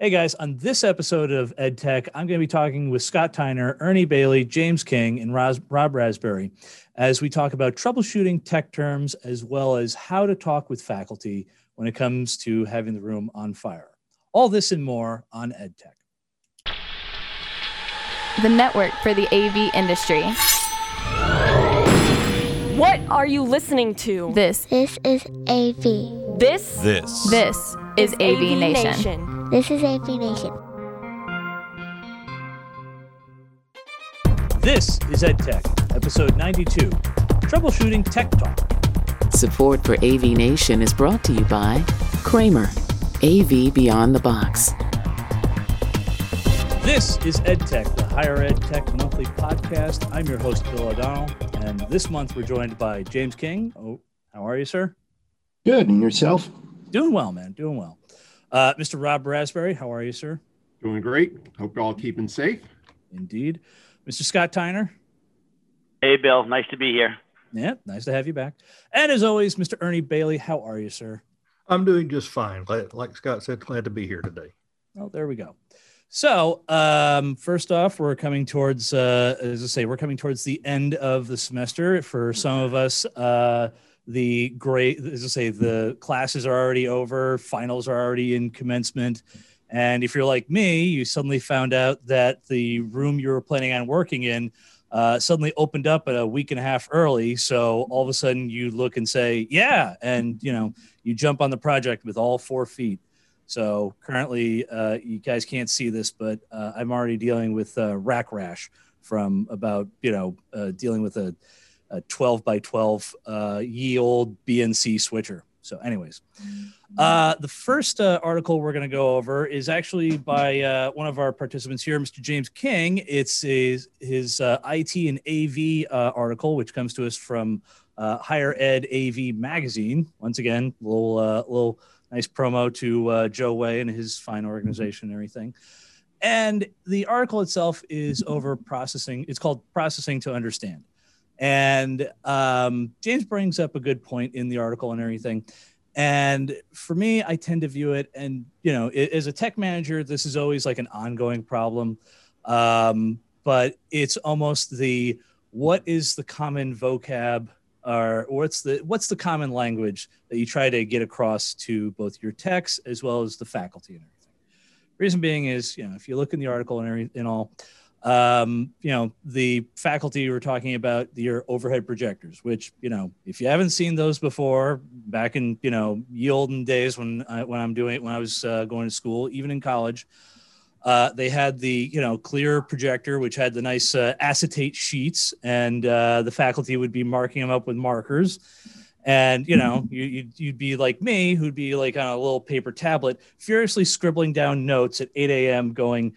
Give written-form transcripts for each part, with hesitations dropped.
Hey guys, on this episode of EdTech, I'm going to be talking with Scott Tyner, Ernie Bailey, James King, and Rob Raspberry as we talk about troubleshooting tech terms as well as how to talk with faculty when it comes to having the room on fire. All this and more on EdTech. The network for the AV industry. What are you listening to? This is AV. This is AV Nation. This is AV Nation. This is EdTech, episode 92, Troubleshooting Tech Talk. Support for AV Nation is brought to you by Kramer, AV Beyond the Box. This is EdTech, the Higher Ed Tech Monthly Podcast. I'm your host, Bill O'Donnell, and this month we're joined by James King. Oh, how are you, sir? Good, and yourself? Doing well, man, doing well. Mr. Rob Raspberry, how are you, sir? Doing great. Hope you're all keeping safe. Indeed. Mr. Scott Tyner? Hey, Bill. Nice to be here. Yeah, nice to have you back. And as always, Mr. Ernie Bailey, how are you, sir? I'm doing just fine. Like Scott said, glad to be here today. Oh, there we go. So, first off, we're coming towards, as I say, we're coming towards the end of the semester. For some of us, the classes are already over, finals are already in commencement. And if you're like me, you suddenly found out that the room you were planning on working in suddenly opened up a week and a half early. So all of a sudden you look and say, yeah. And, you jump on the project with all 4 feet. So currently you guys can't see this, but I'm already dealing with rack rash from about, dealing with a 12 by 12 ye old BNC switcher. So anyways, the first article we're going to go over is actually by one of our participants here, Mr. James King. It's his IT and AV article, which comes to us from Higher Ed AV Magazine. Once again, little nice promo to Joe Way and his fine organization and everything. And the article itself is over processing. It's called Processing to Understand. And James brings up a good point in the article and everything. And for me, I tend to view it, and, as a tech manager, this is always like an ongoing problem. But it's almost what is the common vocab, or what's the common language that you try to get across to both your techs as well as the faculty and everything. Reason being is, if you look in the article and all, the faculty were talking about your overhead projectors, which, if you haven't seen those before, back in, ye olden days when I was going to school, even in college, they had the, clear projector, which had the nice acetate sheets, and the faculty would be marking them up with markers. And, you'd be like me, who'd be like on a little paper tablet, furiously scribbling down notes at 8 a.m. going,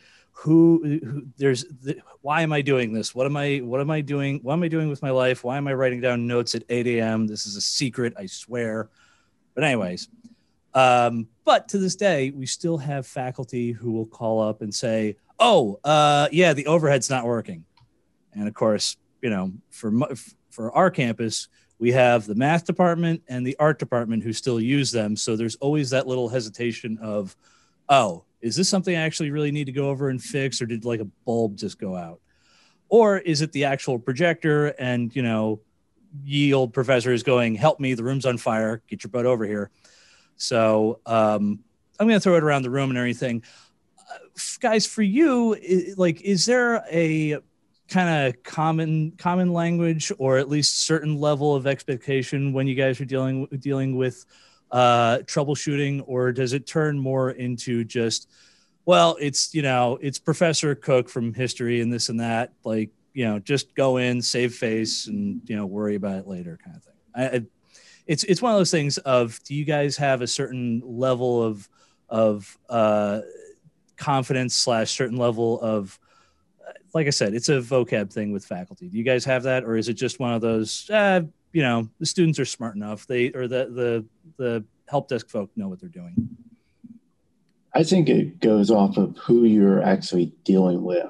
why am I doing this? What am I doing? What am I doing with my life? Why am I writing down notes at 8 a.m.? This is a secret, I swear. But anyways, but to this day, we still have faculty who will call up and say, yeah, the overhead's not working. And of course, for our campus, we have the math department and the art department who still use them. So there's always that little hesitation of, is this something I actually really need to go over and fix, or did like a bulb just go out? Or is it the actual projector and, ye old professor is going, help me, the room's on fire, get your butt over here. So I'm going to throw it around the room and everything. Guys, for you, is there a kind of common language, or at least certain level of expectation when you guys are dealing with troubleshooting, or does it turn more into just, well, it's Professor Cook from history and this and that, just go in, save face, and worry about it later, kind of thing. It's one of those things of, do you guys have a certain level of confidence / certain level of, like I said, it's a vocab thing with faculty. Do you guys have that, or is it just one of those, the students are smart enough, the help desk folk know what they're doing? I think it goes off of who you're actually dealing with.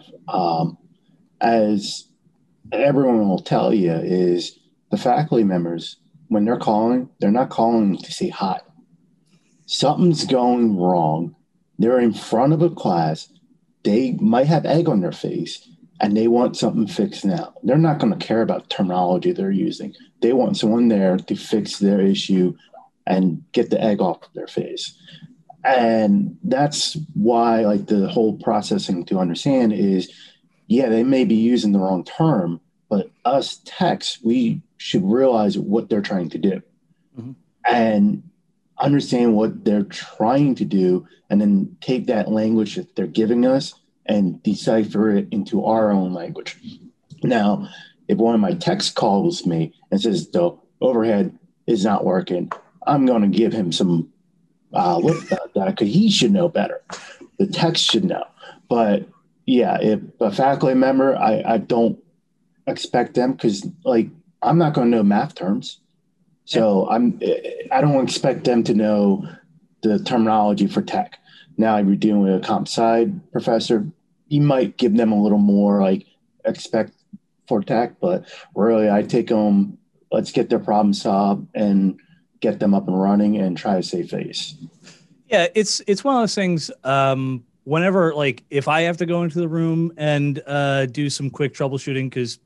As everyone will tell you, is the faculty members, when they're calling, they're not calling to say hi. Something's going wrong. They're in front of a class. They might have egg on their face and they want something fixed now. They're not going to care about terminology they're using. They want someone there to fix their issue and get the egg off of their face. And that's why, like, the whole processing to understand is, yeah, they may be using the wrong term, but us techs, we should realize what they're trying to do and understand what they're trying to do, and then take that language that they're giving us and decipher it into our own language. Now, if one of my techs calls me and says the overhead is not working, I'm going to give him some lip about that, because he should know better. The techs should know. But yeah, if a faculty member, I don't expect them, because like I'm not going to know math terms. So I don't expect them to know the terminology for tech. Now, if you're dealing with a comp sci professor, you might give them a little more like expect for tech, but really I take them, let's get their problem solved and get them up and running and try to save face. Yeah, it's one of those things. Whenever, like, if I have to go into the room and do some quick troubleshooting, because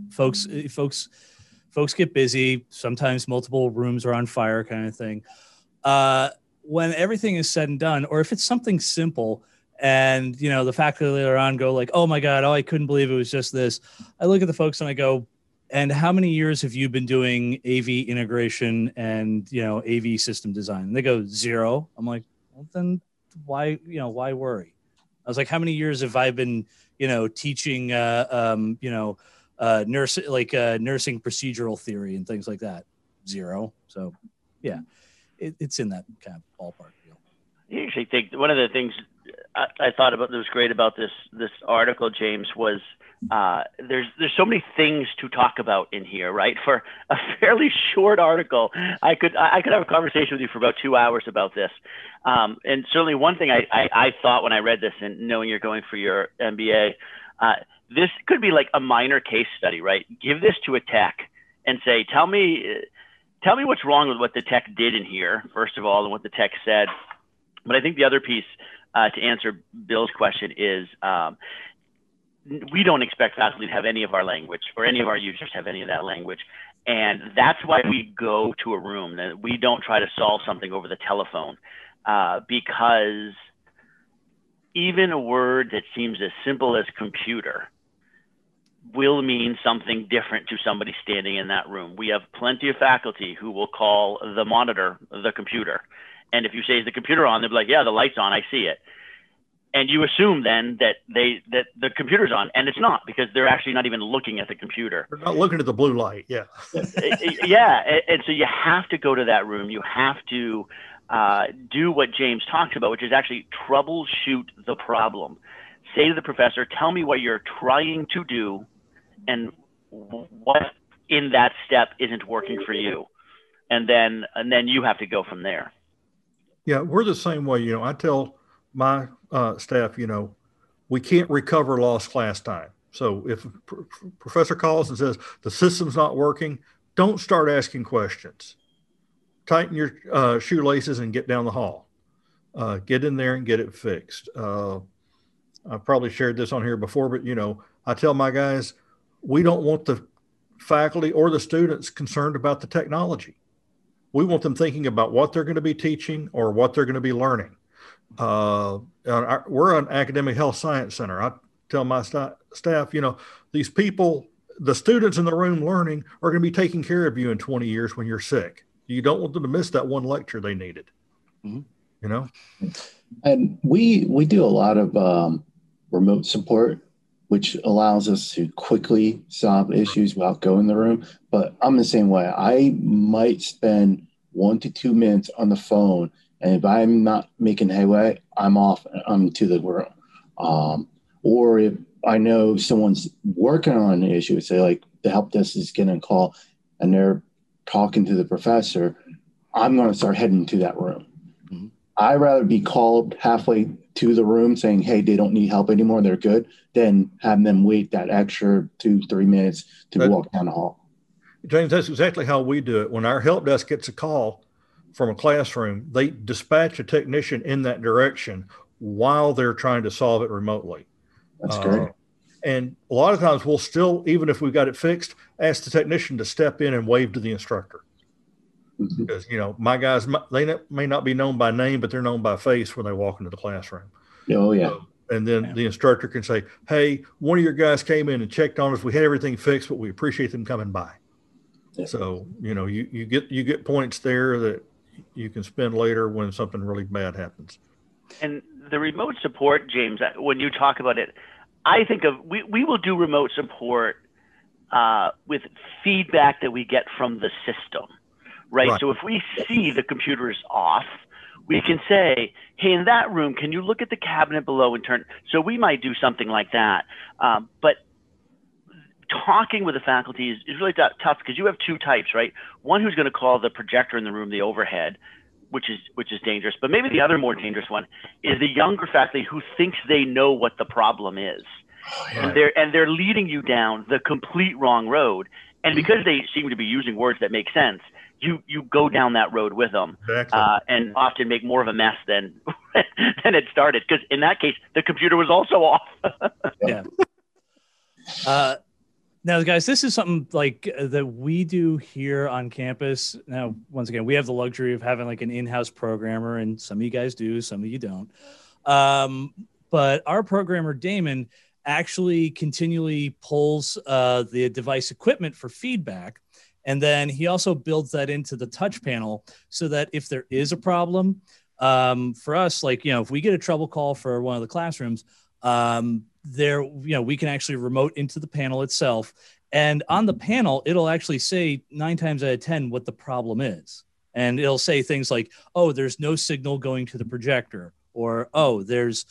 folks get busy. Sometimes multiple rooms are on fire, kind of thing. When everything is said and done, or if it's something simple, and the faculty later on go like, "Oh my God, I couldn't believe it was just this." I look at the folks and I go, "And how many years have you been doing AV integration and AV system design?" And they go, "0." I'm like, "Well, then why worry?" I was like, "How many years have I been teaching nursing procedural theory and things like that?" 0. So yeah, it's in that kind of ballpark deal. I actually think one of the things I thought about that was great about this article, James, was there's so many things to talk about in here, right? For a fairly short article, I could have a conversation with you for about 2 hours about this. And certainly one thing I thought when I read this, and knowing you're going for your MBA, this could be like a minor case study, right? Give this to a tech and say, tell me what's wrong with what the tech did in here, first of all, and what the tech said. But I think the other piece to answer Bill's question is, we don't expect faculty to have any of our language, or any of our users have any of that language. And that's why we go to a room. That we don't try to solve something over the telephone, because even a word that seems as simple as computer will mean something different to somebody standing in that room. We have plenty of faculty who will call the monitor the computer. And if you say, "Is the computer on?" they'll be like, "Yeah, the light's on, I see it." And you assume then that the computer's on, and it's not, because they're actually not even looking at the computer. They're not looking at the blue light. Yeah. Yeah. And so you have to go to that room. You have to do what James talks about, which is actually troubleshoot the problem. Say to the professor, "Tell me what you're trying to do and what in that step isn't working for you." And then you have to go from there. Yeah, we're the same way. I tell my staff, we can't recover lost class time. So if a professor calls and says the system's not working, don't start asking questions. Tighten your shoelaces and get down the hall. Get in there and get it fixed. I've probably shared this on here before, but I tell my guys, we don't want the faculty or the students concerned about the technology. We want them thinking about what they're going to be teaching or what they're going to be learning. We're an academic health science center. I tell my staff, these people, the students in the room learning, are going to be taking care of you in 20 years when you're sick. You don't want them to miss that one lecture they needed. Mm-hmm. And we do a lot of remote support, which allows us to quickly solve issues without going in the room. But I'm the same way. I might spend 1 to 2 minutes on the phone, and if I'm not making headway, I'm off. I'm to the room. Or if I know someone's working on an issue, say like the help desk is getting a call and they're talking to the professor, I'm going to start heading to that room. Mm-hmm. I'd rather be called halfway to the room saying, "Hey, they don't need help anymore, they're good," than have them wait that extra 2-3 minutes to walk down the hall. James, that's exactly how we do it. When our help desk gets a call from a classroom, they dispatch a technician in that direction while they're trying to solve it remotely. That's great. And a lot of times we'll still, even if we've got it fixed, ask the technician to step in and wave to the instructor. Because, my guys, they may not be known by name, but they're known by face when they walk into the classroom. Oh, yeah. And then the instructor can say, hey, one of your guys came in and checked on us. We had everything fixed, but we appreciate them coming by. Yeah. So, you get points there that you can spend later when something really bad happens. And the remote support, James, when you talk about it, I think we will do remote support with feedback that we get from the system, right? So if we see the computer is off, we can say, hey, in that room, can you look at the cabinet below and turn? So we might do something like that. But talking with the faculty is really tough because you have two types, right? One who's going to call the projector in the room the overhead, which is dangerous. But maybe the other more dangerous one is the younger faculty who thinks they know what the problem is. And they're leading you down the complete wrong road. And because they seem to be using words that make sense, you go down that road with them. Exactly. And often make more of a mess than it started. Because in that case, the computer was also off. Yeah. Now, guys, this is something like that we do here on campus. Now, once again, we have the luxury of having like an in-house programmer, and some of you guys do, some of you don't. But our programmer, Damon, actually continually pulls the device equipment for feedback. And then he also builds that into the touch panel so that if there is a problem, for us, like, if we get a trouble call for one of the classrooms, we can actually remote into the panel itself. And on the panel, it'll actually say 9 times out of 10 what the problem is. And it'll say things like, oh, there's no signal going to the projector, or, oh, there's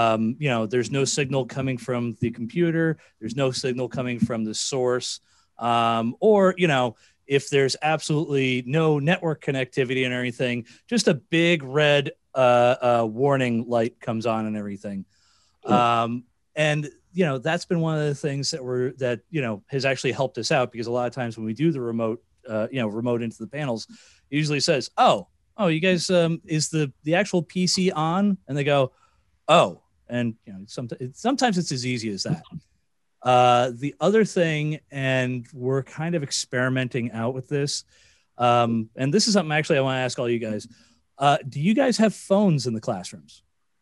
no signal coming from the computer. There's no signal coming from the source. Or, if there's absolutely no network connectivity and everything, just a big red warning light comes on and everything. And, that's been one of the things that has actually helped us out, because a lot of times when we do the remote into the panels, it usually says, oh, you guys, is the actual PC on? And they go, oh, and sometimes it's as easy as that. The other thing, and we're kind of experimenting out with this, and this is something actually I want to ask all you guys. Do you guys have phones in the classrooms?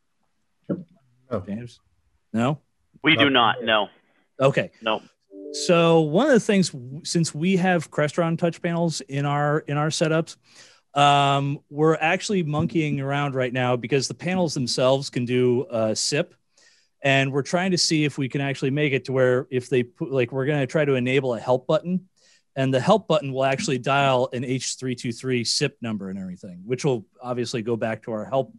No. James? No? We do not, no. Okay. No. So one of the things, since we have Crestron touch panels in our setups, we're actually monkeying around right now because the panels themselves can do SIP. And we're trying to see if we can actually make it to where if they put, like, we're going to try to enable a help button, and the help button will actually dial an H323 SIP number and everything, which will obviously go back to our help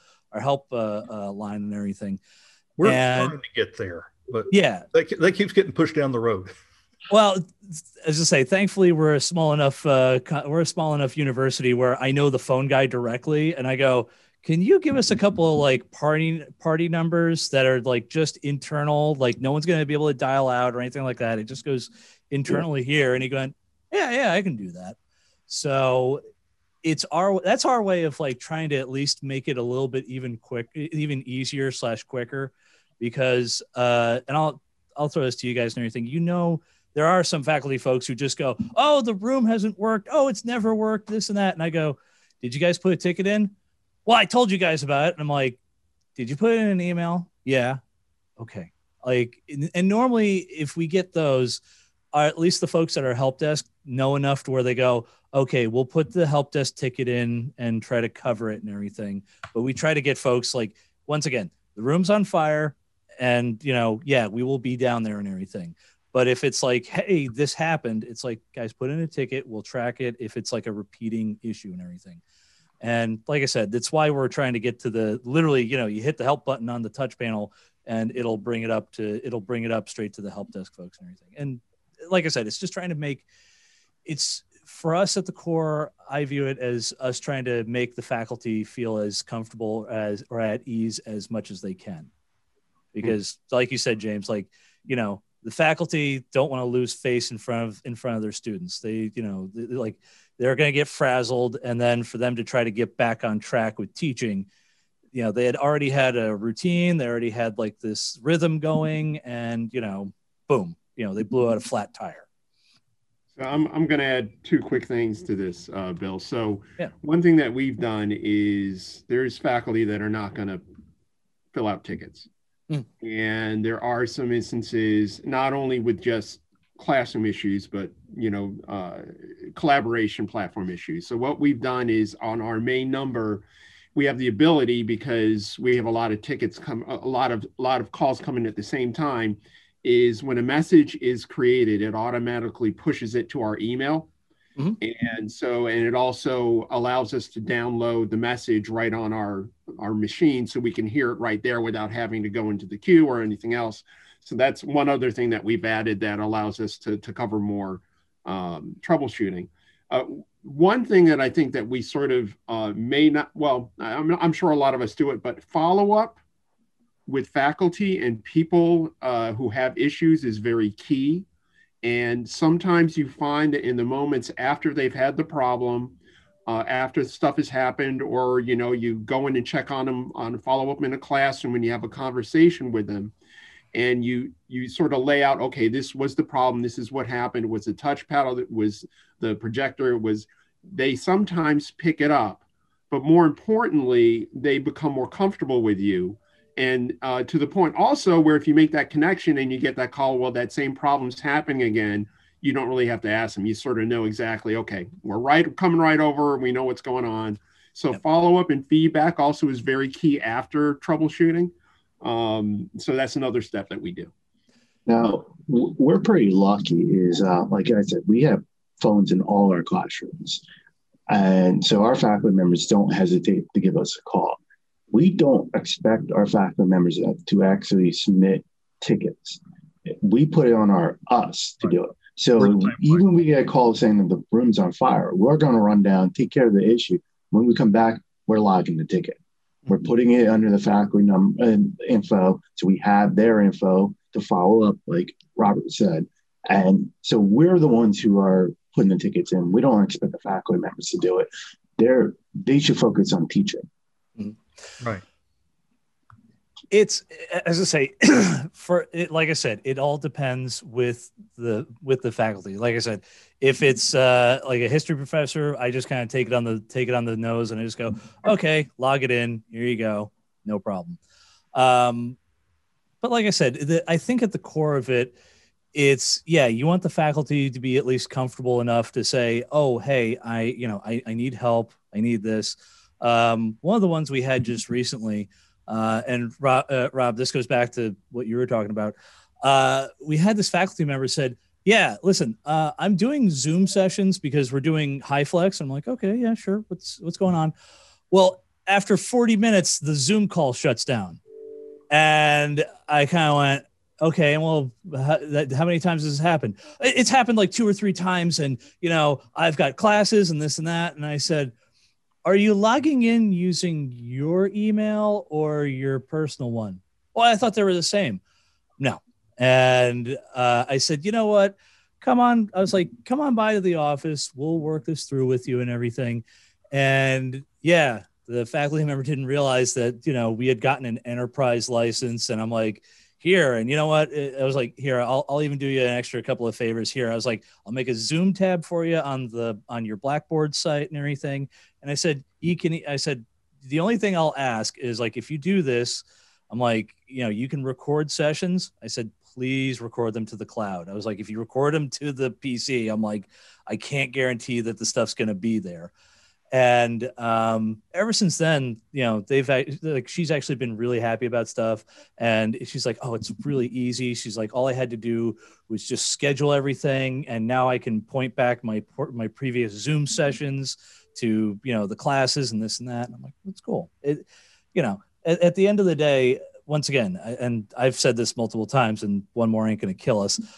line and everything. We're trying to get there, but yeah, that keeps getting pushed down the road. Well, as I say, thankfully we're a small enough university where I know the phone guy directly, and I go, can you give us a couple of like party numbers that are like just internal, like no one's going to be able to dial out or anything like that. It just goes internally here. And he going, yeah, I can do that. So that's our way of like trying to at least make it a little bit even easier / quicker, because, and I'll throw this to you guys and everything, there are some faculty folks who just go, oh, the room hasn't worked. Oh, it's never worked, this and that. And I go, did you guys put a ticket in? Well, I told you guys about it. And I'm like, did you put it in an email? Yeah. Okay. Like, and normally if we get those, at least the folks that are help desk know enough to where they go, okay, we'll put the help desk ticket in and try to cover it and everything. But we try to get folks like, once again, the room's on fire and, we will be down there and everything. But if it's like, hey, this happened, it's like, guys, put in a ticket. We'll track it if it's like a repeating issue and everything. And like I said, that's why we're trying to get to literally, you hit the help button on the touch panel and it'll bring it up straight to the help desk folks and everything. And like I said, it's just trying to make it's for us at the core. I view it as us trying to make the faculty feel as comfortable or at ease as much as they can. Because like you said, James, like, the faculty don't want to lose face in front of their students. They, they're going to get frazzled. And then for them to try to get back on track with teaching, they had already had a routine. They already had like this rhythm going, and, boom, they blew out a flat tire. So I'm going to add two quick things to this, Bill. So Yeah. One thing that we've done is there's faculty that are not going to fill out tickets. And there are some instances, not only with just classroom issues, but, collaboration platform issues. So what we've done is on our main number, we have the ability, because we have a lot of tickets a lot of calls coming at the same time, is when a message is created, it automatically pushes it to our email. And it also allows us to download the message right on our machine, so we can hear it right there without having to go into the queue or anything else. So that's one other thing that we've added that allows us to cover more troubleshooting. One thing that I think that we sort of may not, well, I'm sure a lot of us do it, but follow up with faculty and people who have issues is very key. And sometimes you find that in the moments after they've had the problem, after stuff has happened, or, you go in and check on them on follow up in a classroom, when you have a conversation with them and you sort of lay out, okay, this was the problem. This is what happened. It was the touchpad, it was the projector, they sometimes pick it up, but more importantly, they become more comfortable with you. And to the point also where if you make that connection and you get that call, well, that same problem's happening again, you don't really have to ask them. You sort of know exactly, okay, we're coming right over. We know what's going on. So follow-up and feedback also is very key after troubleshooting. So that's another step that we do. Now, we're pretty lucky is, like I said, we have phones in all our classrooms. And so our faculty members don't hesitate to give us a call. We don't expect our faculty members to actually submit tickets. We put it on us to do it. So even when we get a call saying that the room's on fire, we're going to run down, take care of the issue. When we come back, we're logging the ticket. We're putting it under the faculty info. So we have their info to follow up, like Robert said. And so we're the ones who are putting the tickets in. We don't expect the faculty members to do it. They should focus on teaching. Right. It's, as I say, like I said, it all depends with the faculty. Like I said, if it's like a history professor, I just kind of take it on the nose and I just go, okay, log it in. Here you go. No problem. But like I said, I think at the core of it, it's, you want the faculty to be at least comfortable enough to say, oh, hey, I need help. I need this. One of the ones we had just recently, and Rob, this goes back to what you were talking about. We had this faculty member said, yeah, listen, I'm doing Zoom sessions because we're doing HyFlex. I'm like, okay, yeah, sure. What's going on? Well, after 40 minutes, the Zoom call shuts down. And I kind of went, okay, well, how many times has this happened? It's happened like 2 or 3 times. And, I've got classes and this and that. And I said, are you logging in using your email or your personal one? Well, I thought they were the same. No. And I said, you know what? Come on. I was like, come on by to the office. We'll work this through with you and everything. And the faculty member didn't realize that, we had gotten an enterprise license. And I'm like, here. And you know what? I was like, here, I'll even do you an extra couple of favors here. I was like, I'll make a Zoom tab for you on your Blackboard site and everything. And I said, the only thing I'll ask is, like, if you do this, I'm like, you can record sessions. I said, please record them to the cloud. I was like, if you record them to the PC, I'm like, I can't guarantee that the stuff's going to be there. And ever since then, she's actually been really happy about stuff. And she's like, oh, it's really easy. She's like, all I had to do was just schedule everything. And now I can point back my previous Zoom sessions to, the classes and this and that. And I'm like, that's cool. At the end of the day, once again, and I've said this multiple times, and one more ain't going to kill us.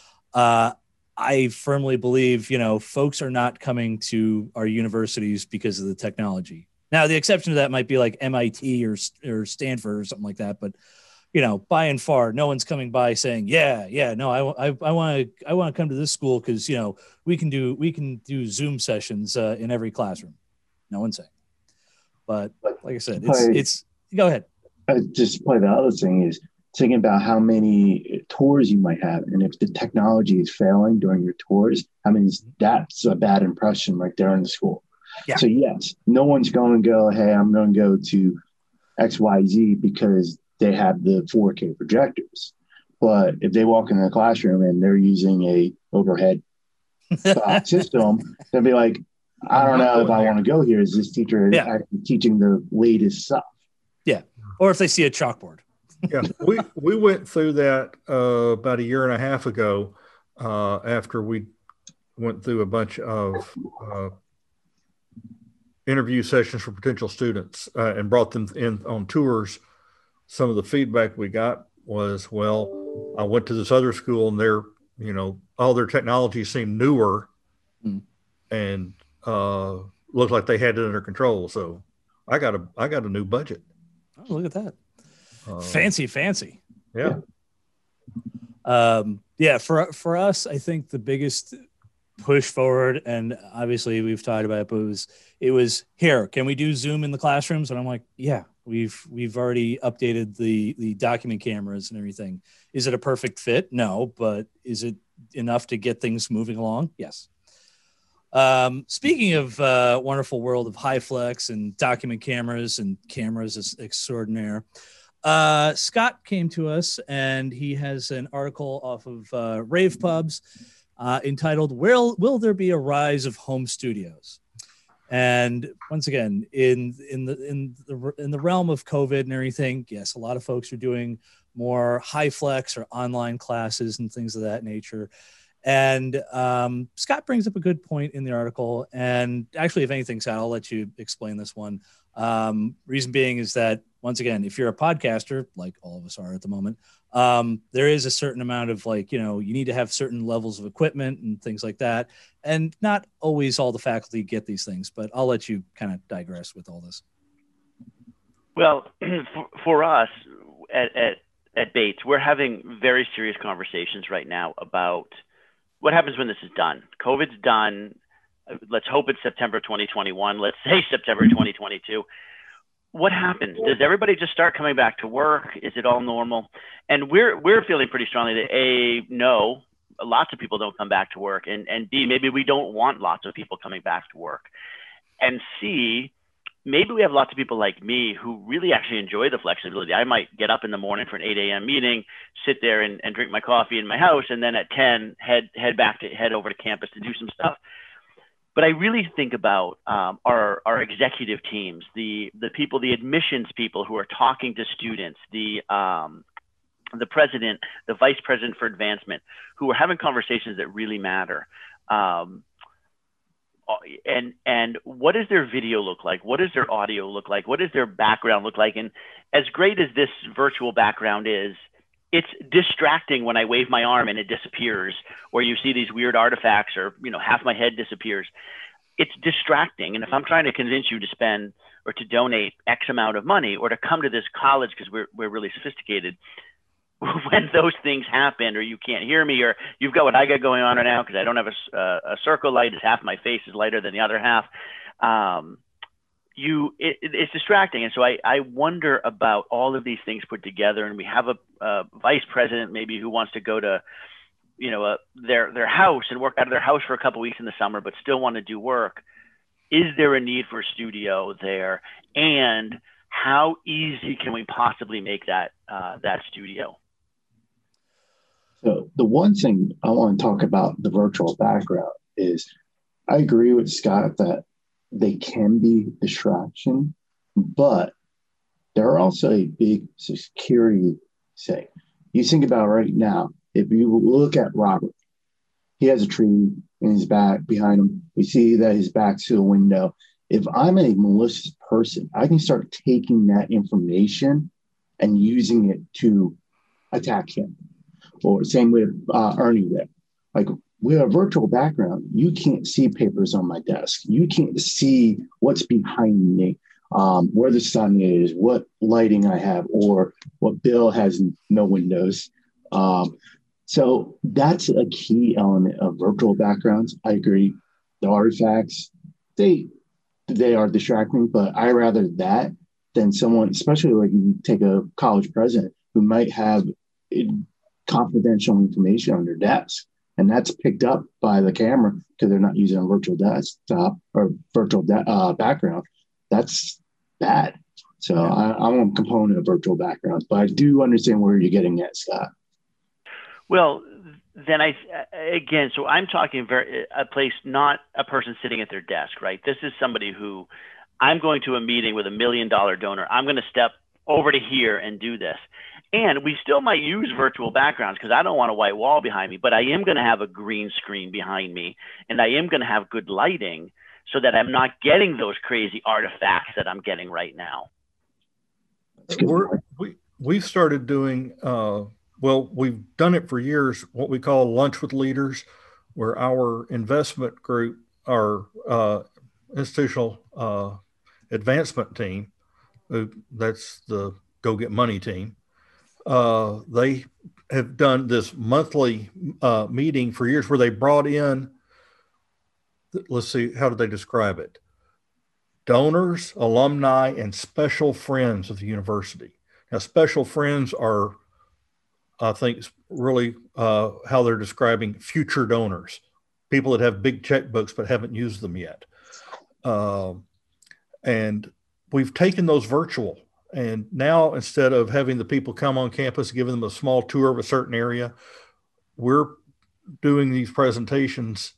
I firmly believe, folks are not coming to our universities because of the technology. Now, the exception to that might be like MIT or Stanford or something like that. But, by and far, no one's coming by saying, no, I want to come to this school because, we can do Zoom sessions in every classroom. No one's saying. But like I said, Go ahead. Just play the other thing is thinking about how many tours you might have. And if the technology is failing during your tours, that's a bad impression right there in the school. Yeah. So yes, no one's going to go, hey, I'm going to go to XYZ because they have the 4K projectors. But if they walk into the classroom and they're using a overhead system, they'll be like, I don't know if I want to go here. Is this teacher actually teaching the latest stuff? Yeah. Or if they see a chalkboard. Yeah. We went through that about a year and a half ago after we went through a bunch of interview sessions for potential students and brought them in on tours. Some of the feedback we got was, well, I went to this other school and their, all their technology seemed newer and looked like they had it under control. So I got a new budget. Oh, look at that. Fancy. Yeah. For us, I think the biggest push forward, and obviously we've talked about it, but it was here, can we do Zoom in the classrooms? And I'm like, yeah, we've already updated the document cameras and everything. Is it a perfect fit? No, but is it enough to get things moving along? Yes. Speaking of wonderful world of HyFlex and document cameras and cameras extraordinaire, Scott came to us and he has an article off of Rave Pubs entitled "Will There Be a Rise of Home Studios?" And once again, in the realm of COVID and everything, yes, a lot of folks are doing more HyFlex or online classes and things of that nature. And Scott brings up a good point in the article. And actually, if anything, Scott, I'll let you explain this one. Reason being is that, once again, if you're a podcaster, like all of us are at the moment, there is a certain amount of you need to have certain levels of equipment and things like that. And not always all the faculty get these things, but I'll let you kind of digress with all this. Well, for us at Bates, we're having very serious conversations right now about what happens when this is done. COVID's done. Let's hope it's September 2021. Let's say September 2022. What happens? Does everybody just start coming back to work? Is it all normal? And we're feeling pretty strongly that A, no, lots of people don't come back to work, and B, maybe we don't want lots of people coming back to work, and C, maybe we have lots of people like me who really actually enjoy the flexibility. I might get up in the morning for an 8 a.m. meeting, sit there and drink my coffee in my house, and then at 10 head over to campus to do some stuff. But I really think about our executive teams, the people, the admissions people who are talking to students, the president, the vice president for advancement, who are having conversations that really matter. And what does their video look like? What does their audio look like? What does their background look like? And as great as this virtual background is, it's distracting when I wave my arm and it disappears, or you see these weird artifacts, or half my head disappears. It's distracting. And if I'm trying to convince you to spend or to donate X amount of money or to come to this college because we're really sophisticated, when those things happen, or you can't hear me, or you've got what I got going on right now because I don't have a circle light, it's half my face is lighter than the other half. It's distracting. And so I wonder about all of these things put together, and we have a vice president maybe who wants to go to, their house and work out of their house for a couple of weeks in the summer, but still want to do work. Is there a need for a studio there? And how easy can we possibly make that studio? So the one thing I want to talk about the virtual background is I agree with Scott that they can be distraction, but they're also a big security thing. You think about right now, if you look at Robert, he has a tree in his back behind him. We see that his back's to the window. If I'm a malicious person, I can start taking that information and using it to attack him. Or same with Ernie there. Like, with a virtual background, you can't see papers on my desk. You can't see what's behind me, where the sun is, what lighting I have, or what Bill has no windows. So that's a key element of virtual backgrounds. I agree. The artifacts, they are distracting, but I rather that than someone, especially like you take a college president who might have confidential information on their desk, and that's picked up by the camera because they're not using a virtual desktop or virtual background. That's bad. So I'm a component of virtual backgrounds, but I do understand where you're getting at, Scott. Well, then so I'm talking a place, not a person sitting at their desk, right? This is somebody who I'm going to a meeting with $1 million donor. I'm going to step over to here and do this. And we still might use virtual backgrounds because I don't want a white wall behind me, but I am going to have a green screen behind me, and I am going to have good lighting so that I'm not getting those crazy artifacts that I'm getting right now. We've started doing, we've done it for years, what we call lunch with leaders, where our investment group, our institutional advancement team, that's the go get money team, they have done this monthly meeting for years where they brought in, let's see, how did they describe it? Donors, alumni, and special friends of the university. Now, special friends are, I think, really how they're describing future donors, people that have big checkbooks but haven't used them yet. And we've taken those virtual. And now, instead of having the people come on campus, giving them a small tour of a certain area, we're doing these presentations.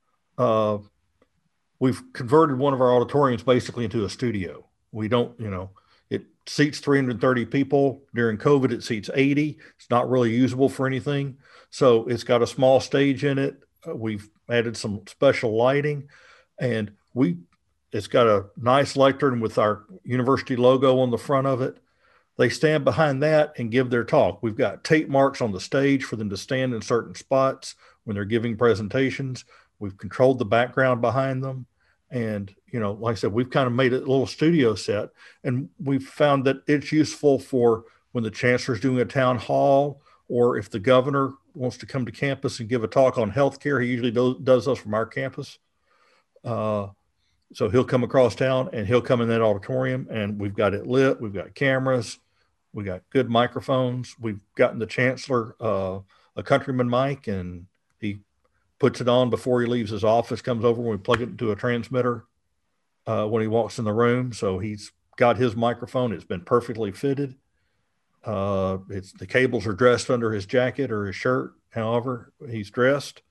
We've converted one of our auditoriums basically into a studio. We don't, it seats 330 people. During COVID, it seats 80. It's not really usable for anything. So it's got a small stage in it. We've added some special lighting, and it's got a nice lectern with our university logo on the front of it. They stand behind that and give their talk. We've got tape marks on the stage for them to stand in certain spots when they're giving presentations. We've controlled the background behind them. And, like I said, we've kind of made it a little studio set, and we've found that it's useful for when the chancellor's doing a town hall, or if the governor wants to come to campus and give a talk on healthcare. He usually does those from our campus. So he'll come across town and he'll come in that auditorium, and we've got it lit. We've got cameras. We got good microphones. We've gotten the chancellor a Countryman mic, and he puts it on before he leaves his office, comes over, and we plug it into a transmitter when he walks in the room. So he's got his microphone. It's been perfectly fitted. The cables are dressed under his jacket or his shirt, however he's dressed.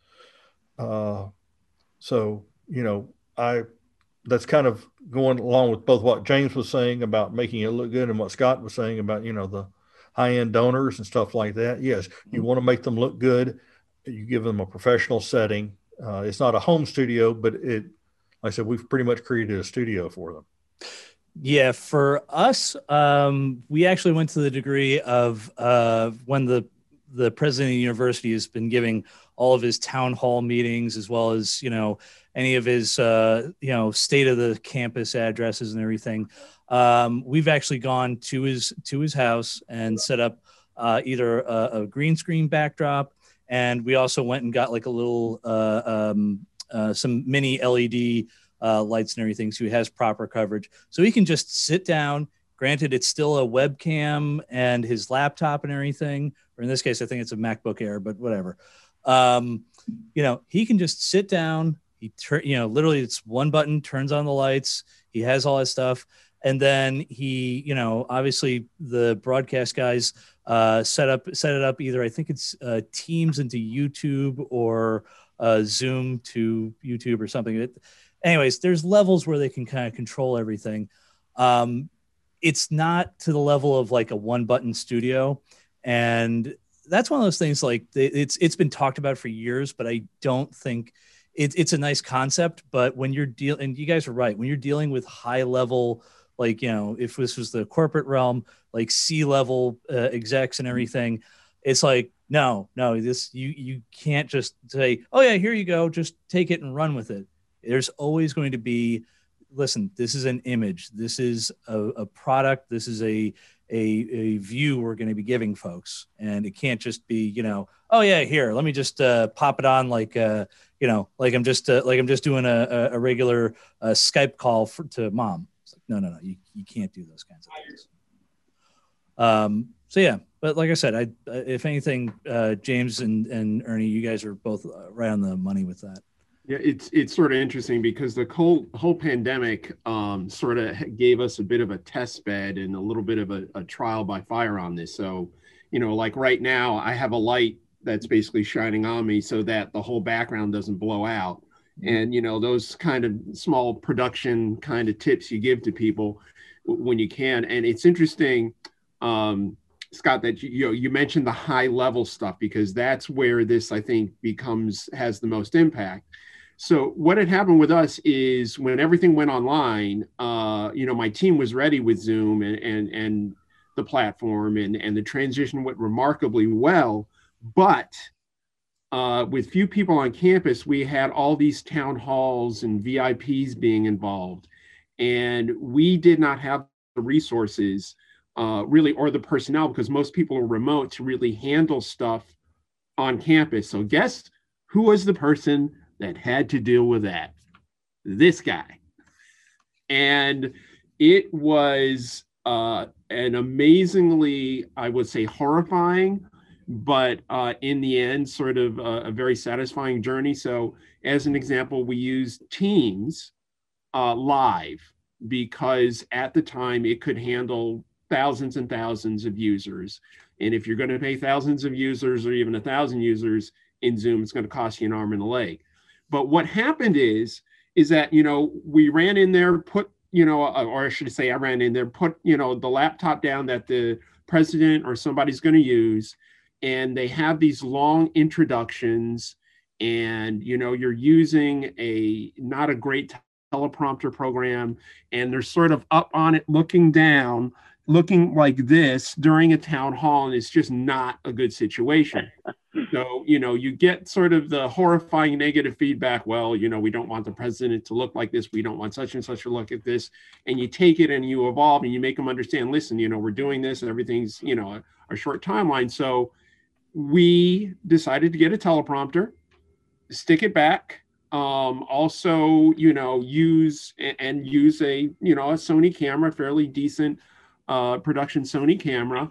That's kind of going along with both what James was saying about making it look good and what Scott was saying about, the high-end donors and stuff like that. Yes, you want to make them look good. You give them a professional setting. It's not a home studio, but like I said, we've pretty much created a studio for them. Yeah, for us, we actually went to the degree of when the president of the university has been giving all of his town hall meetings, as well as, any of his, state of the campus addresses and everything. We've actually gone to his house and set up either a green screen backdrop. And we also went and got like a little, some mini LED lights and everything. So he has proper coverage. So he can just sit down. Granted, it's still a webcam and his laptop and everything. Or in this case, I think it's a MacBook Air, but whatever. He can just sit down. Literally it's one button, turns on the lights. He has all his stuff. And then he, obviously the broadcast guys set it up either, I think it's Teams into YouTube or Zoom to YouTube or something. Anyways, there's levels where they can kind of control everything. It's not to the level of like a one button studio. And that's one of those things, like it's been talked about for years, but I don't think it's a nice concept. But when you're and you guys are right, when you're dealing with high level, like, if this was the corporate realm, like C-level execs and everything, it's like, no, you can't just say, oh yeah, here you go, just take it and run with it. There's always going to be, listen, this is an image. This is a product. This is a view we're going to be giving folks. And it can't just be, oh yeah, here, let me just pop it on like I'm just doing a regular Skype call to mom. It's like, No. You can't do those kinds of things. So yeah, but like I said, if anything, James and Ernie, you guys are both right on the money with that. Yeah, it's sort of interesting because the whole pandemic sort of gave us a bit of a test bed and a little bit of a trial by fire on this. So, like right now, I have a light that's basically shining on me so that the whole background doesn't blow out. And, those kind of small production kind of tips you give to people when you can. And it's interesting, Scott, that you mentioned the high level stuff, because that's where this, I think, has the most impact. So what had happened with us is when everything went online, my team was ready with Zoom and the platform, and the transition went remarkably well. But with few people on campus, we had all these town halls and VIPs being involved. And we did not have the resources really, or the personnel, because most people are remote, to really handle stuff on campus. So guess who was the person that had to deal with that? This guy. And it was an amazingly, I would say, horrifying, but in the end, sort of a very satisfying journey. So as an example, we used Teams live, because at the time it could handle thousands and thousands of users. And if you're going to pay thousands of users or even 1,000 users in Zoom, it's going to cost you an arm and a leg. But what happened is that, we ran in there, put, or I should say I ran in there, put, the laptop down that the president or somebody's going to use. And they have these long introductions, and, you're using not a great teleprompter program, and they're sort of up on it, looking down, looking like this during a town hall, and it's just not a good situation. So, you get sort of the horrifying negative feedback. Well, we don't want the president to look like this. We don't want such and such to look at this. And you take it and you evolve and you make them understand, listen, we're doing this and everything's, a short timeline. So we decided to get a teleprompter, stick it back. Also, use a, a Sony camera, fairly decent production Sony camera,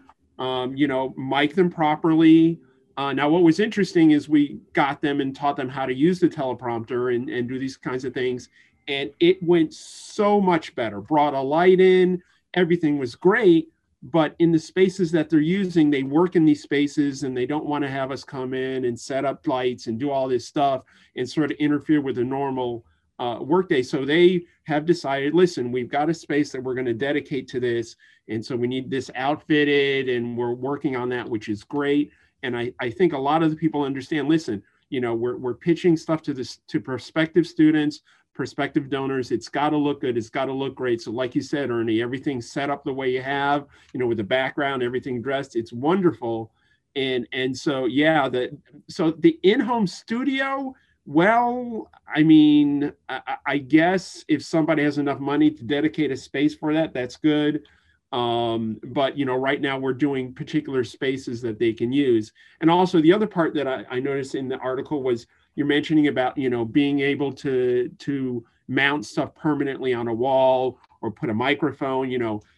mic them properly. Now, what was interesting is we got them and taught them how to use the teleprompter and do these kinds of things. And it went so much better, brought a light in, everything was great. But in the spaces that they're using, they work in these spaces and they don't want to have us come in and set up lights and do all this stuff and sort of interfere with the normal workday. So they have decided, listen, we've got a space that we're going to dedicate to this. And so we need this outfitted, and we're working on that, which is great. And I think a lot of the people understand, listen, we're pitching stuff to prospective students, prospective donors. It's got to look good. It's got to look great. So like you said, Ernie, everything's set up the way you have, with the background, everything dressed. It's wonderful. And so, yeah, so the in-home studio, well, I mean, I guess if somebody has enough money to dedicate a space for that, that's good. But, right now we're doing particular spaces that they can use. And also the other part that I noticed in the article was you're mentioning about, being able to mount stuff permanently on a wall or put a microphone,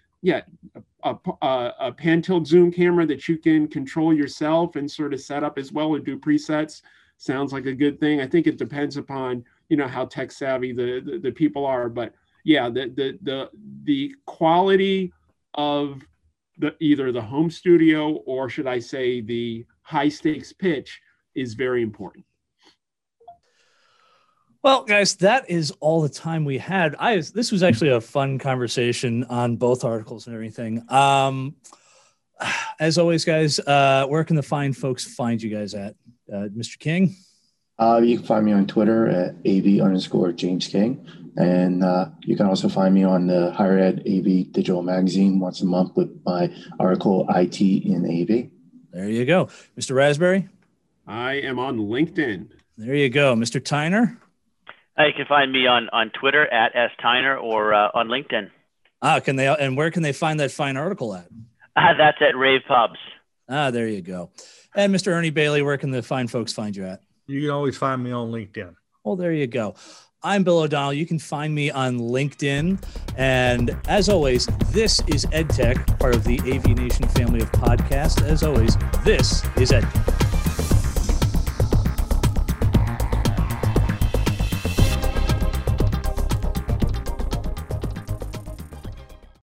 a pan-tilt zoom camera that you can control yourself and sort of set up as well and do presets. Sounds like a good thing. I think it depends upon, how tech savvy the people are, but yeah, the quality of either the home studio, or should I say the high stakes pitch, is very important. Well, guys, that is all the time we had. This was actually a fun conversation on both articles and everything. As always, guys, where can the fine folks find you guys at? Mr. King? You can find me on Twitter at AV_James King. And you can also find me on the Higher Ed AV Digital Magazine once a month with my article, IT in AV. There you go. Mr. Raspberry? I am on LinkedIn. There you go. Mr. Tyner? You can find me on Twitter at @STyner or on LinkedIn. And where can they find that fine article at? That's at Rave Pubs. There you go. And Mr. Ernie Bailey, where can the fine folks find you at? You can always find me on LinkedIn. Well, there you go. I'm Bill O'Donnell. You can find me on LinkedIn. And as always, this is EdTech, part of the AV Nation family of podcasts. As always, this is EdTech.